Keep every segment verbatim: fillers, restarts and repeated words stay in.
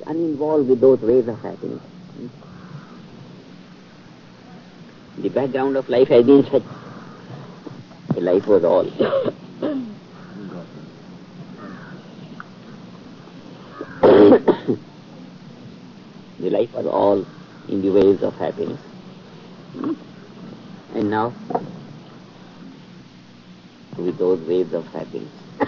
uninvolved with those ways of happiness. The background of life has been such. The life was all. The life was all in the ways of happiness. And now, with those waves of happiness,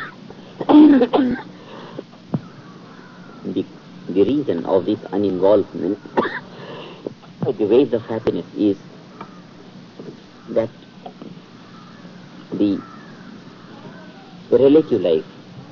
the, the reason of this uninvolvement with the waves of happiness is that the relative life,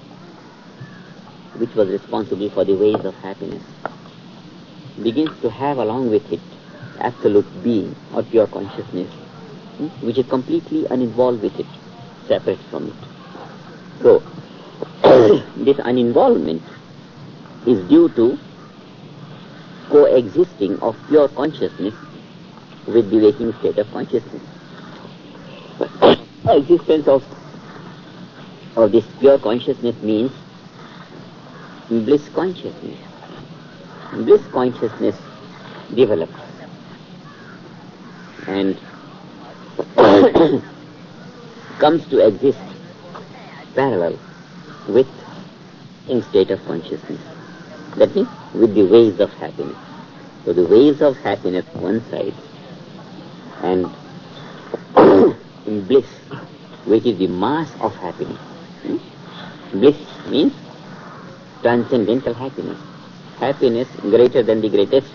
which was responsible for the ways of happiness, begins to have along with it absolute being or pure consciousness, which is completely uninvolved with it, separate from it. So, this uninvolvement is due to coexisting of pure consciousness with the waking state of consciousness. Existence of, of this pure consciousness means bliss consciousness. Bliss consciousness develops and comes to exist parallel with in state of consciousness. That means with the waves of happiness. So the waves of happiness one side and in bliss, which is the mass of happiness. Hmm? Bliss means transcendental happiness. Happiness greater than the greatest.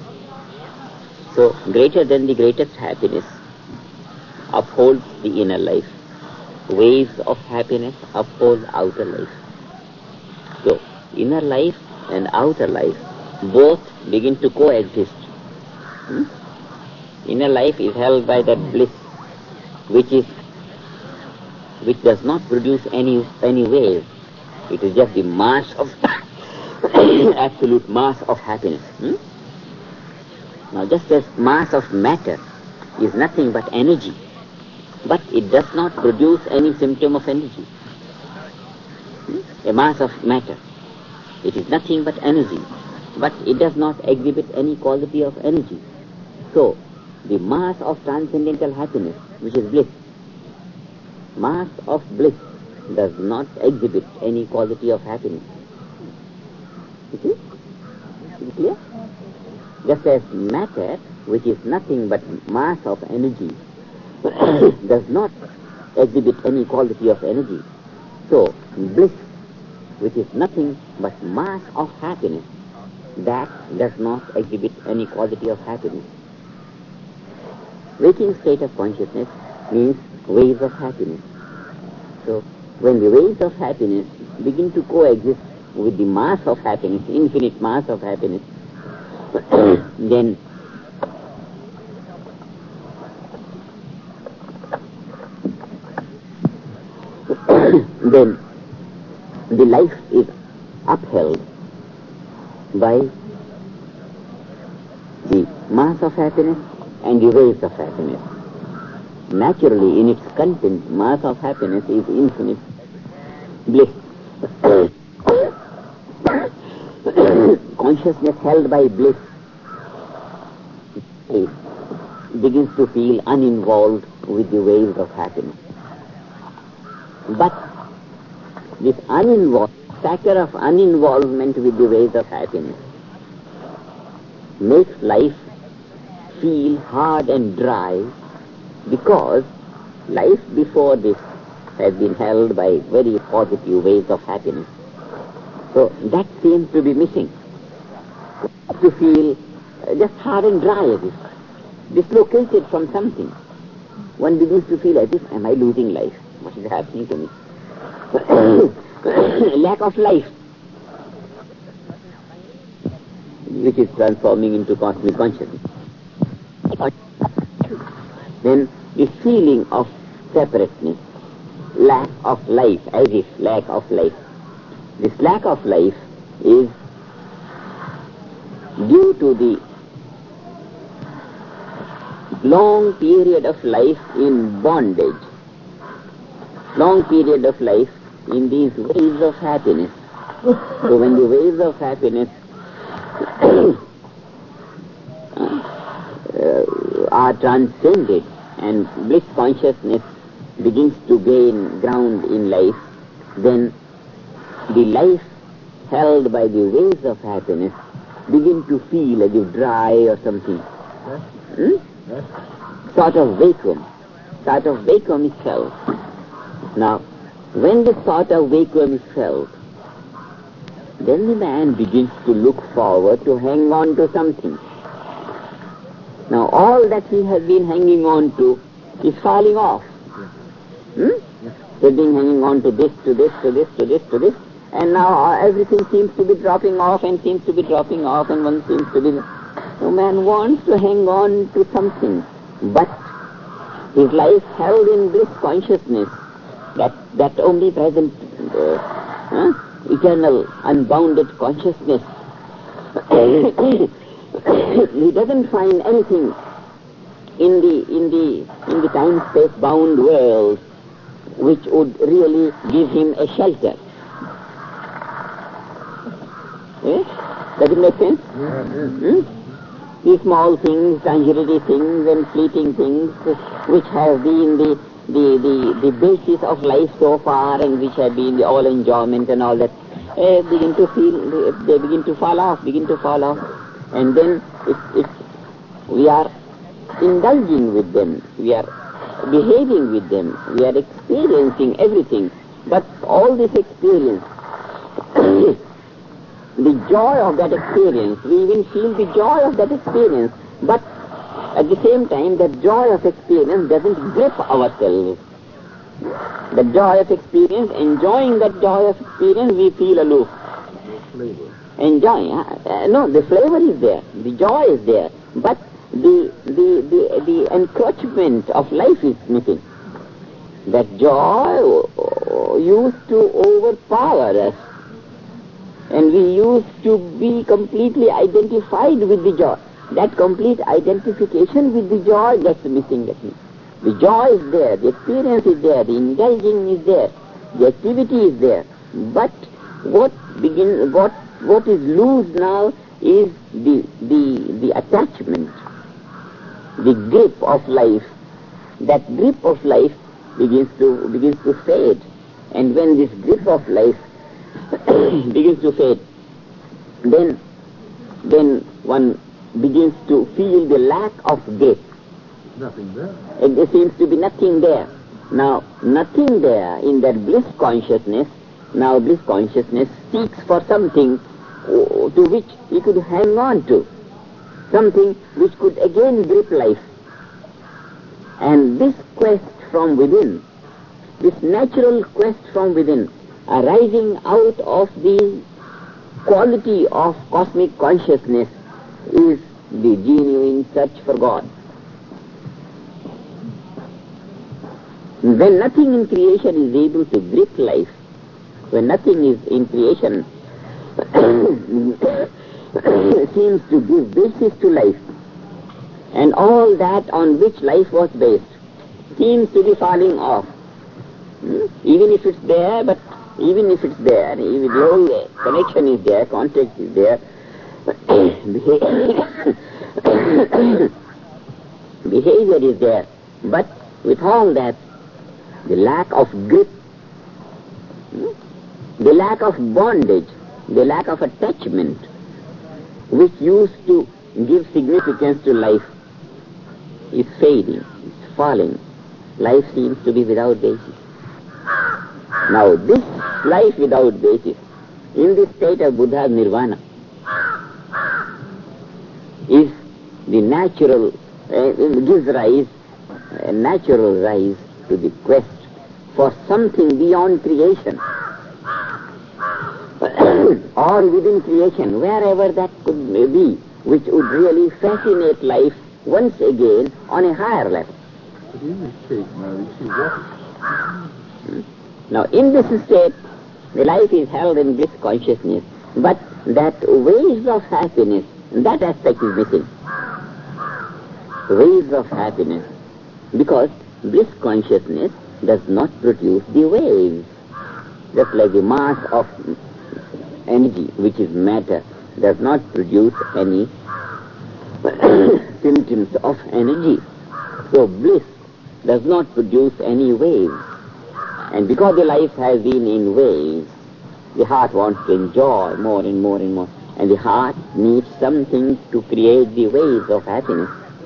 So greater than the greatest happiness upholds the inner life. Waves of happiness uphold outer life. So inner life and outer life both begin to coexist. Hmm? Inner life is held by that bliss which is which does not produce any any wave. It is just the mass of absolute mass of happiness. Hmm? Now just as mass of matter is nothing but energy, but it does not produce any symptom of energy. Hmm? A mass of matter, it is nothing but energy, but it does not exhibit any quality of energy. So the mass of transcendental happiness, which is bliss, mass of bliss does not exhibit any quality of happiness. You see? Is it clear? Just as matter, which is nothing but mass of energy, does not exhibit any quality of energy, so bliss, which is nothing but mass of happiness, that does not exhibit any quality of happiness. Waking state of consciousness means waves of happiness. So when the waves of happiness begin to coexist with the mass of happiness, infinite mass of happiness, then then the life is upheld by the mass of happiness and the waves of happiness. Naturally, in its content, mass of happiness is infinite bliss. Consciousness held by bliss begins to feel uninvolved with the waves of happiness. But this uninvolved, factor of uninvolvement with the waves of happiness makes life feel hard and dry, because life before this has been held by very positive waves of happiness. So that seems to be missing. To feel uh, just hard and dry as if dislocated from something. One begins to feel as if, am I losing life? What is happening to me? Lack of life, which is transforming into cosmic consciousness. Then the feeling of separateness, lack of life, as if lack of life. This lack of life is due to the long period of life in bondage, long period of life in these waves of happiness. So when the waves of happiness uh, are transcended and bliss consciousness begins to gain ground in life, then the life held by the waves of happiness begin to feel as if dry or something. Yes. Hmm? Yes. Sort of vacuum. Sort of vacuum is felt. Now, when this sort of vacuum is felt, then the man begins to look forward to hang on to something. Now, all that he has been hanging on to is falling off. Hmm? Yes. He's been hanging on to this, to this, to this, to this, to this, and now everything seems to be dropping off and seems to be dropping off, and one seems to be... No man wants to hang on to something, but his life held in this consciousness, that, that omnipresent, uh, huh? eternal, unbounded consciousness. He doesn't find anything in the in the in the time-space bound world which would really give him a shelter. Yes? Does it make sense? Yes. Hmm? These small things, transitory things and fleeting things which have been the, the, the, the basis of life so far and which have been the all enjoyment and all that, eh, begin to feel, they begin to fall off, begin to fall off. And then it's, it's, we are indulging with them, we are behaving with them, we are experiencing everything. But all this experience, the joy of that experience, we even feel the joy of that experience, but at the same time that joy of experience doesn't grip ourselves. The joy of experience, enjoying that joy of experience, we feel aloof. Flavor. Enjoy. Uh, no, the flavor is there, the joy is there, but the, the, the, the encroachment of life is missing. That joy used to overpower us, and we used to be completely identified with the joy. That complete identification with the joy, that's missing at me. The joy is there, the experience is there, the indulging is there, the activity is there. But what begin, what what is loose now is the the the attachment, the grip of life. That grip of life begins to begins to fade, and when this grip of life begins to fade, then then one begins to feel the lack of grip. Nothing there. And there seems to be nothing there. Now, nothing there in that bliss consciousness, now bliss consciousness seeks for something to which he could hang on to, something which could again grip life. And this quest from within, this natural quest from within, arising out of the quality of cosmic consciousness, is the genuine search for God. When nothing in creation is able to grip life, when nothing is in creation seems to give basis to life, and all that on which life was based seems to be falling off. Hmm? Even if it's there, but even if it's there, even the whole connection is there, contact is there, behavior is there, but with all that, the lack of grip, the lack of bondage, the lack of attachment, which used to give significance to life, is fading, is falling. Life seems to be without basis. Now this life without basis, in this state of Buddha's nirvana, is the natural, uh, gives rise, a natural rise to the quest for something beyond creation or within creation, wherever that could be, which would really fascinate life once again on a higher level. But in this state now, you see what? Now in this state, the life is held in bliss consciousness, but that waves of happiness, that aspect is missing. Waves of happiness, because bliss consciousness does not produce the waves. Just like the mass of energy, which is matter, does not produce any symptoms of energy. So bliss does not produce any waves. And because the life has been in waves, the heart wants to enjoy more and more and more. And the heart needs something to create the waves of happiness.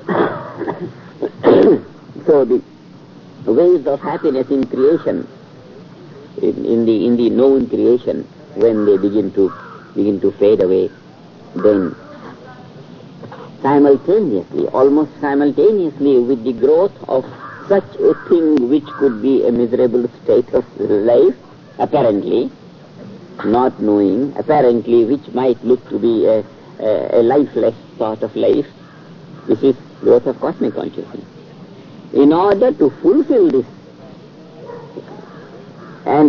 So the waves of happiness in creation, in, in the in the known creation, when they begin to begin to fade away, then simultaneously, almost simultaneously with the growth of such a thing which could be a miserable state of life, apparently, not knowing, apparently, which might look to be a, a, a lifeless sort of life, this is growth of cosmic consciousness. In order to fulfill this and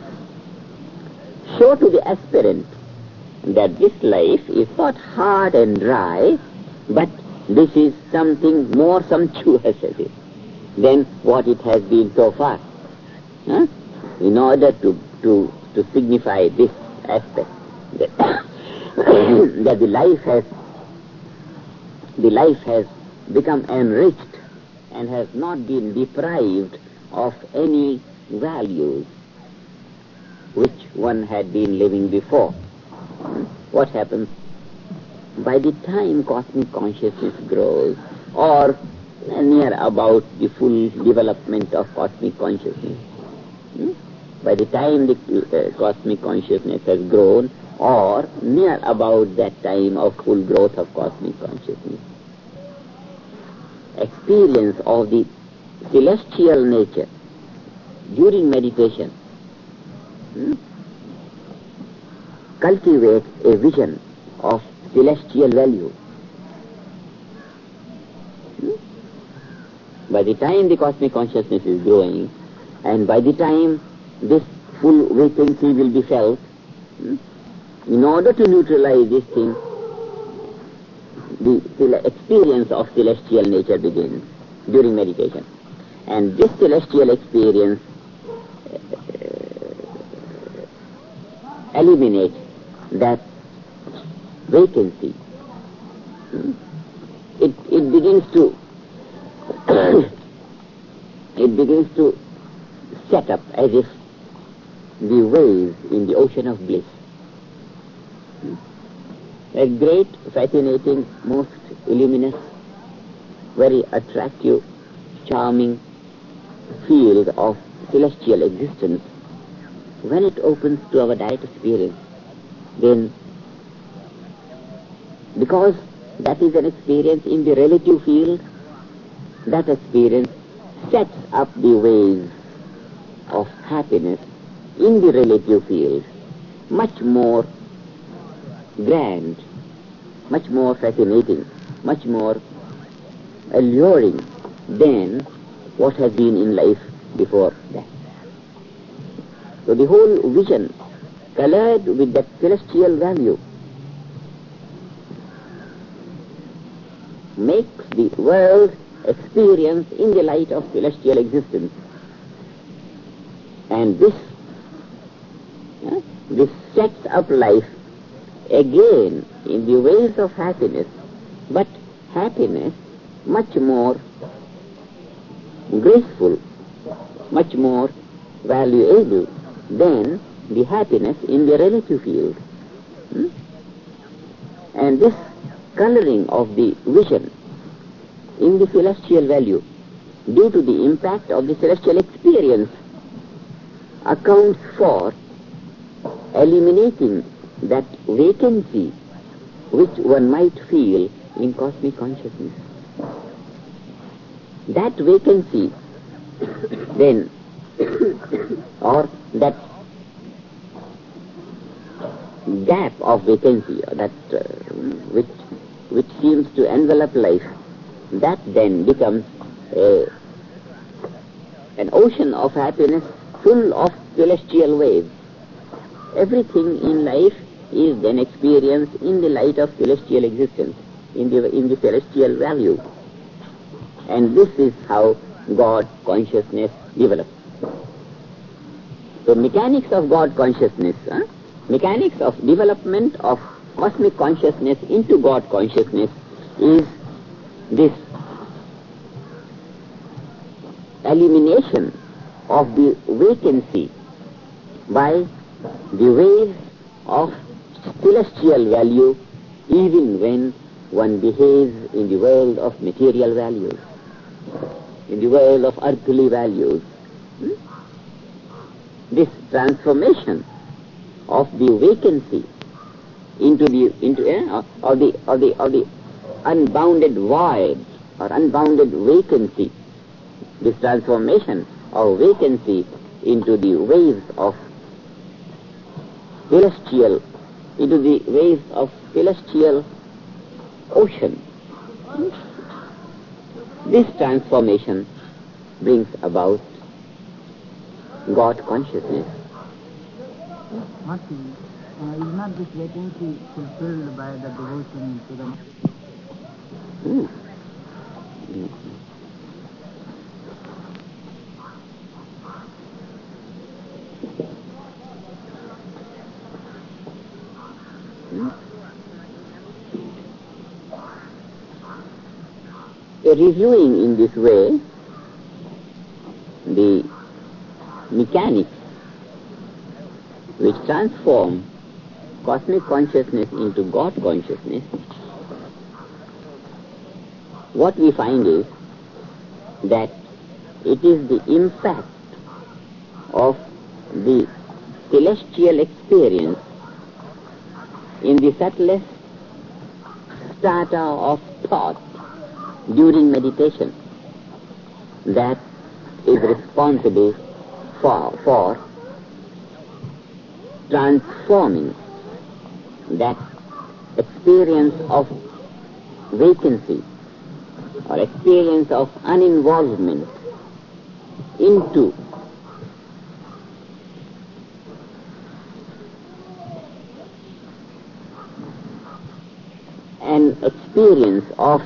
show to the aspirant that this life is not hard and dry, but this is something more sumptuous than what it has been so far. Huh? In order to, to, to signify this aspect, that, that the life has the life has become enriched and has not been deprived of any values which one had been living before. What happens? By the time cosmic consciousness grows, or near about the full development of cosmic consciousness, hmm? by the time the uh, cosmic consciousness has grown, or near about that time of full growth of cosmic consciousness, experience of the celestial nature during meditation hmm, cultivates a vision of celestial value. Hmm? By the time the cosmic consciousness is growing, and by the time this full vacancy will be felt, hmm, in order to neutralize this thing, the experience of celestial nature begins during meditation. And this celestial experience uh, eliminates that vacancy. Hmm? It, it begins to it begins to set up as if the waves in the ocean of bliss. A great, fascinating, most luminous, very attractive, charming field of celestial existence. When it opens to our direct experience, then, because that is an experience in the relative field, that experience sets up the waves of happiness in the relative field much more grand, much more fascinating, much more alluring than what has been in life before that. So the whole vision, colored with that celestial value, makes the world experience in the light of celestial existence. And this, uh, this sets up life again in the ways of happiness, but happiness much more graceful, much more valuable than the happiness in the relative field. Hmm? And this coloring of the vision in the celestial value, due to the impact of the celestial experience, accounts for eliminating that vacancy which one might feel in cosmic consciousness. That vacancy then, or that gap of vacancy, or that uh, which which seems to envelop life, that then becomes a, an ocean of happiness full of celestial waves. Everything in life is then experienced in the light of celestial existence, in the, in the celestial value. And this is how God consciousness develops. So mechanics of God consciousness, huh? mechanics of development of cosmic consciousness into God consciousness is this elimination of the vacancy by the waves of celestial value, even when one behaves in the world of material values, in the world of earthly values. Hmm? This transformation of the vacancy into the into eh, of the of the of the unbounded void or unbounded vacancy, this transformation of vacancy into the waves of celestial, into the waves of celestial ocean. This transformation brings about God consciousness. Mati, uh, is not this vacancy fulfilled by the devotion to the... Mm. Mm. Mm. Reviewing in this way the mechanics which transform cosmic consciousness into God consciousness, what we find is that it is the impact of the celestial experience in the subtlest strata of thought during meditation that is responsible for, for transforming that experience of vacancy or experience of uninvolvement into an experience of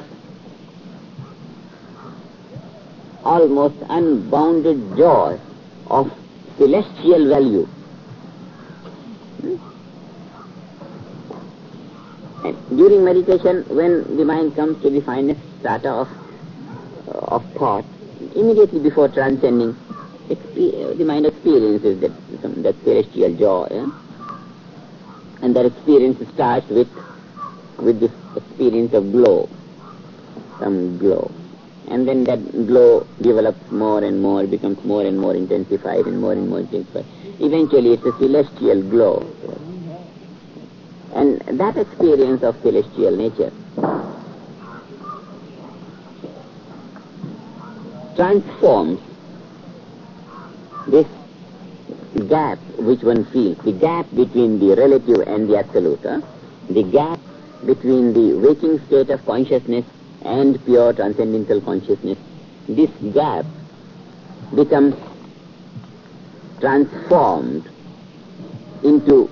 almost unbounded joy of celestial value. And during meditation, when the mind comes to the finest strata of, uh, of thought, immediately before transcending, the mind experiences that, that celestial joy. Yeah? And that experience starts with, with this experience of glow, some glow. And then that glow develops more and more, becomes more and more intensified and more and more intensified. Eventually it's a celestial glow. And that experience of celestial nature transforms this gap which one feels, the gap between the relative and the absolute, huh? the gap between the waking state of consciousness and pure transcendental consciousness. This gap becomes transformed into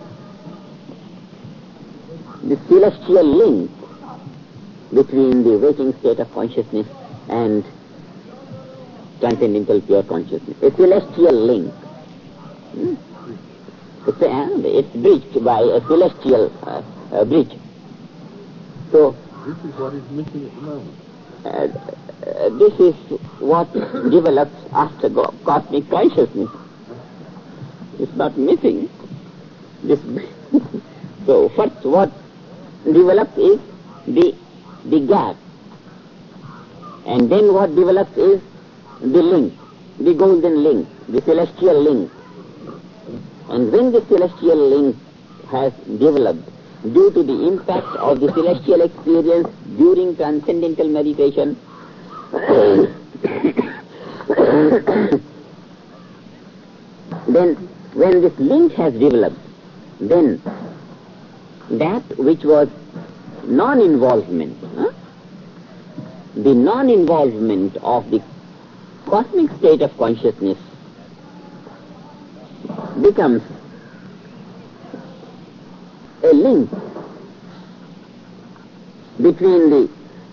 the celestial link between the waking state of consciousness and transcendental pure consciousness. A celestial link. Hmm? It's, uh, it's bridged by a celestial uh, uh, bridge. So, this is what is missing at the moment. Uh, uh, this is what develops after go- cosmic consciousness. It's not missing. This so first what develops is the the gap, and then what develops is the link, the golden link, the celestial link. And when the celestial link has developed due to the impact of the celestial experience during transcendental meditation, then when this link has developed, then that which was non-involvement, huh? the non-involvement of the cosmic state of consciousness becomes a link between the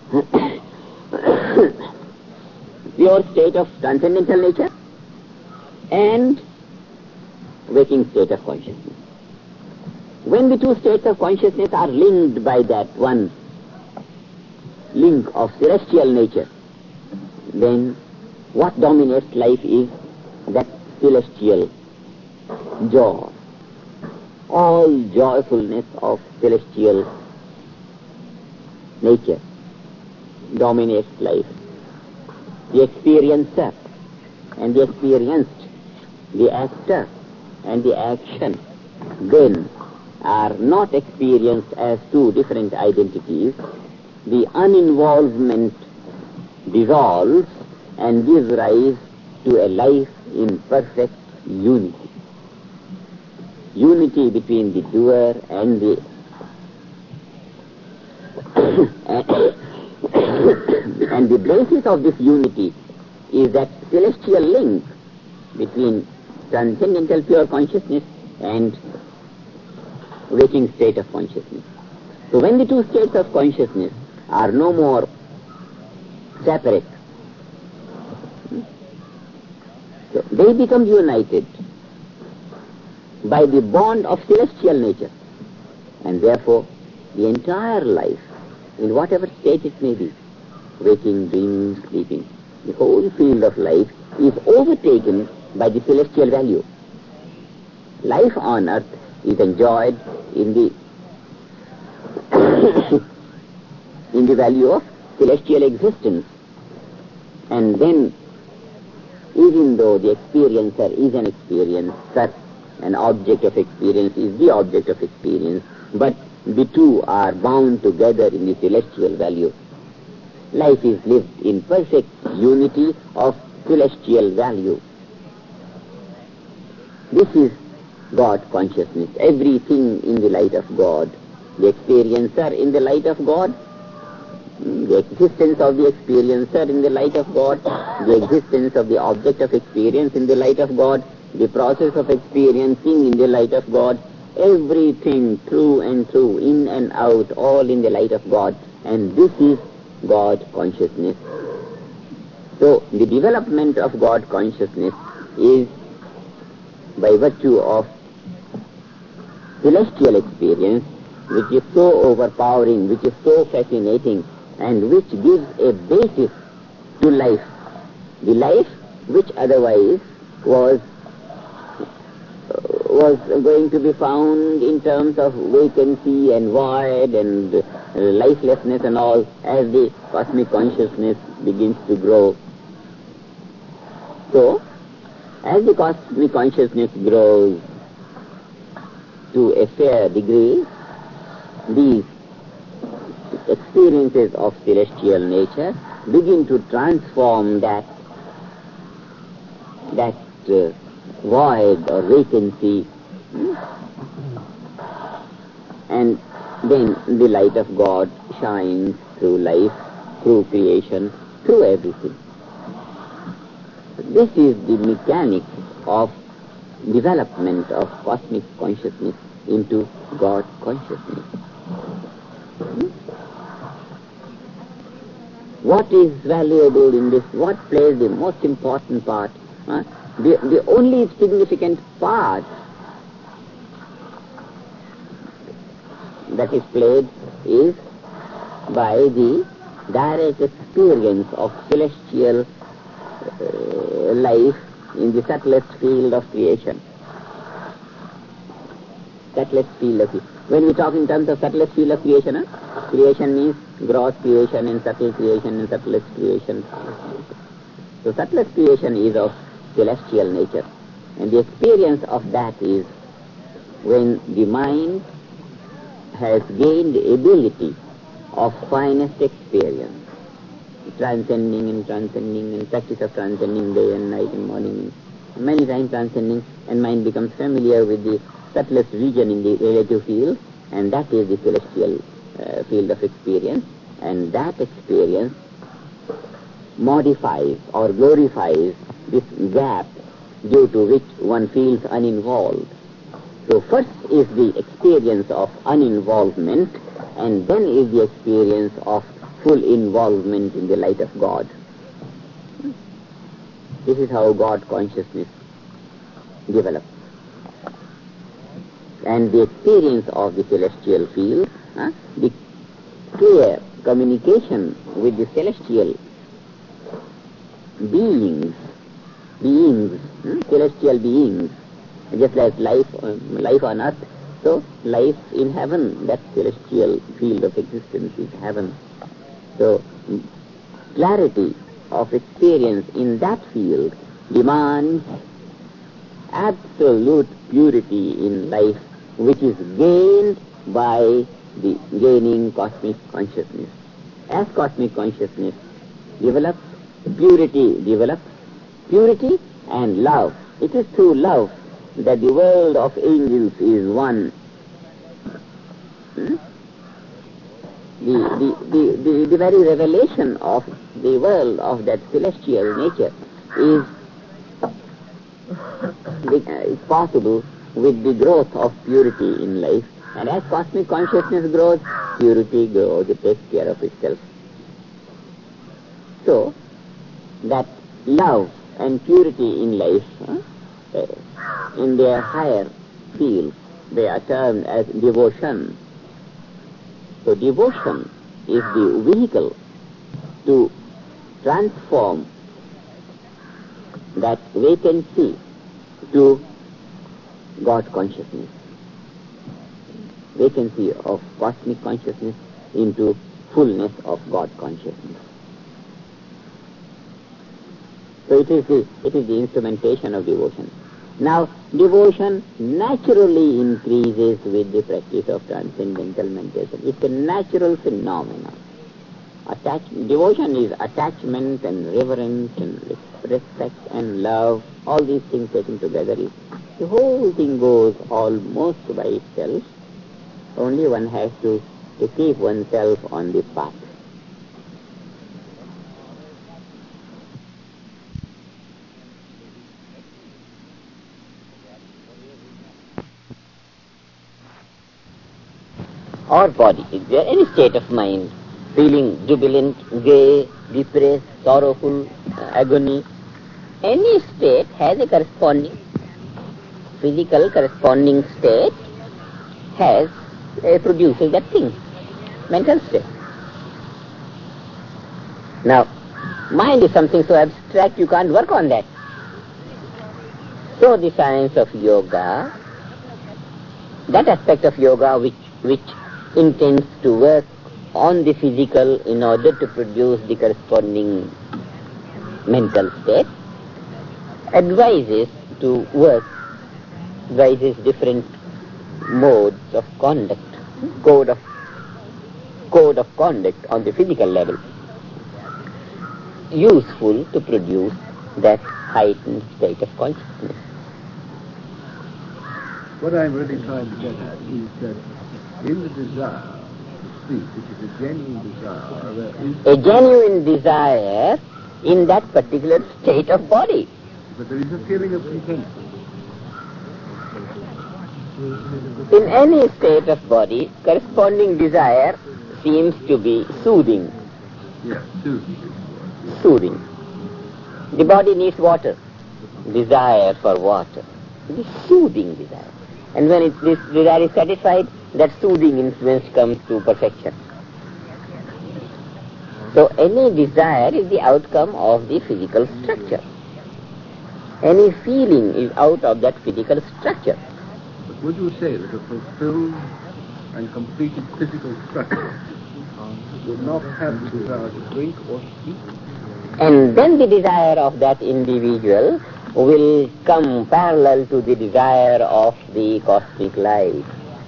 pure state of transcendental nature and waking state of consciousness. when the two states of consciousness are linked by that one link of celestial nature, then what dominates life is that celestial joy. All joyfulness of celestial nature dominates life. The experiencer and the experienced, the actor and the action, then are not experienced as two different identities. The uninvolvement dissolves and gives rise to a life in perfect unity. Unity between the doer and the and the basis of this unity is that celestial link between transcendental pure consciousness and waking state of consciousness. So when the two states of consciousness are no more separate, so they become united by the bond of celestial nature, and therefore the entire life, in whatever state it may be, waking, dreaming, sleeping, the whole field of life is overtaken by the celestial value. Life on earth is enjoyed in the in the value of celestial existence, and then even though the experiencer is an experiencer, an object of experience is the object of experience, but the two are bound together in the celestial value. Life is lived in perfect unity of celestial value. This is God consciousness. Everything in the light of God. The experiencer in the light of God, the existence of the experiencer in the light of God, the existence of the object of experience in the light of God, the process of experiencing in the light of God, everything through and through, in and out, all in the light of God. And this is God consciousness. So the development of God consciousness is by virtue of celestial experience, which is so overpowering, which is so fascinating, and which gives a basis to life. The life which otherwise was was going to be found in terms of vacancy and void and uh, lifelessness and all, as the cosmic consciousness begins to grow. So, as the cosmic consciousness grows to a fair degree, these experiences of celestial nature begin to transform that that uh, void or vacancy, and then the light of God shines through life, through creation, through everything. This is the mechanics of development of cosmic consciousness into God consciousness. What is valuable in this? What plays the most important part? Huh? The, the only significant part that is played is by the direct experience of celestial uh, life in the subtlest field of creation. Subtlest field of creation. When we talk in terms of subtlest field of creation, huh? Creation means gross creation and subtle creation and subtlest creation. So subtlest creation is of celestial nature, and the experience of that is when the mind has gained the ability of finest experience, transcending and transcending and practice of transcending day and night and morning, many times transcending, and mind becomes familiar with the subtlest region in the relative field, and that is the celestial uh, field of experience, and that experience modifies or glorifies this gap due to which one feels uninvolved. So first is the experience of uninvolvement, and then is the experience of full involvement in the light of God. This is how God consciousness develops. and the experience of the celestial field, uh, the clear communication with the celestial beings, beings, hmm? celestial beings, just like life, um, life on earth. So life in heaven, that celestial field of existence is heaven. So clarity of experience in that field demands absolute purity in life, which is gained by the gaining cosmic consciousness. As cosmic consciousness develops, purity develops. Purity and love. It is through love that the world of angels is one. Hmm? The, the, the, the, the very revelation of the world of that celestial nature is, is possible with the growth of purity in life. And as cosmic consciousness grows, purity grows, it takes care of itself. So, that love and purity in life, huh, in their higher field, they are termed as devotion. So devotion is the vehicle to transform that vacancy to God consciousness, vacancy of cosmic consciousness into fullness of God consciousness. So it is the, it is the instrumentation of devotion. Now, devotion naturally increases with the practice of transcendental meditation. It's a natural phenomenon. Attach, devotion is attachment and reverence and respect and love, all these things taken together. Is, the whole thing goes almost by itself. Only one has to, to keep oneself on the path. Or body, is there any state of mind, feeling jubilant, gay, depressed, sorrowful, uh, agony, any state has a corresponding physical corresponding state, has uh, produces that thing, mental state. Now, mind is something so abstract you can't work on that. So the science of yoga, that aspect of yoga which which intends to work on the physical in order to produce the corresponding mental state, advises to work, advises different modes of conduct, code of code of conduct on the physical level, useful to produce that heightened state of consciousness. What I'm really trying to get at is that in the desire to speak, which is a genuine desire, there is... A genuine desire in that particular state of body. But there is a feeling of contentment. In any state of body, corresponding desire seems to be soothing. Yes, soothing. Soothing. The body needs water. Desire for water. It is soothing desire. And when it, this desire is satisfied, that soothing influence comes to perfection. So any desire is the outcome of the physical structure. Any feeling is out of that physical structure. But would you say that a fulfilled and completed physical structure would not have the desire to drink or speak? And then the desire of that individual will come parallel to the desire of the cosmic life.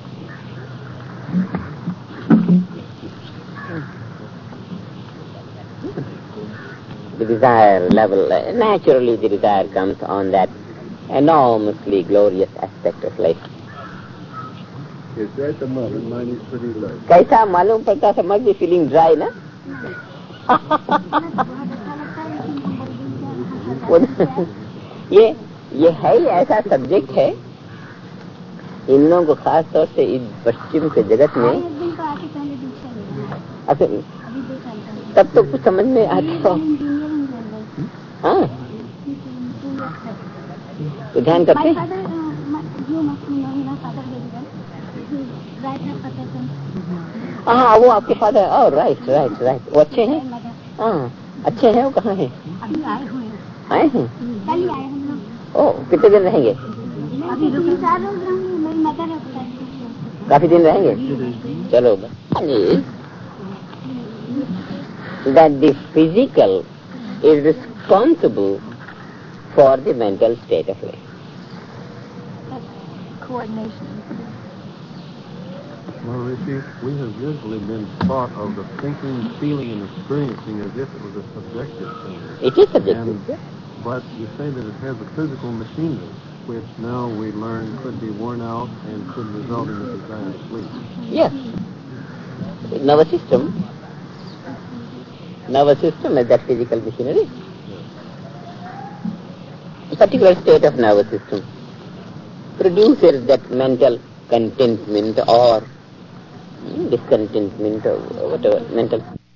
The desire level, uh, naturally the desire comes on that enormously glorious aspect of life. Yes, at the moment mine is pretty low. कैसा मालूम पड़ता समझ भी feeling dry ना? ये ये है ही ऐसा सब्जेक्ट है इन लोगों को खास तौर से इस पश्चिम के जगत में अच्छा तब तो कुछ समझ में आता हो हाँ तो ध्यान करते हाँ वो आपके father, oh right right right, वो अच्छे हैं? हाँ अच्छे हैं, वो कहाँ हैं? आए हैं? ओह कितने दिन रहेंगे? काफी दिन रहेंगे? चलो that the physical is responsible for the mental state of life. Coordination. Well, Rishi, we have usually been taught of the thinking, feeling, and experiencing as if it was a subjective thing. It is subjective. And, but you say that it has a physical machinery, which now we learn could be worn out and could result in the desired sleep. Yes. Nervous system. Nervous system is that physical machinery. A particular state of nervous system produces that mental contentment or discontentment or whatever mental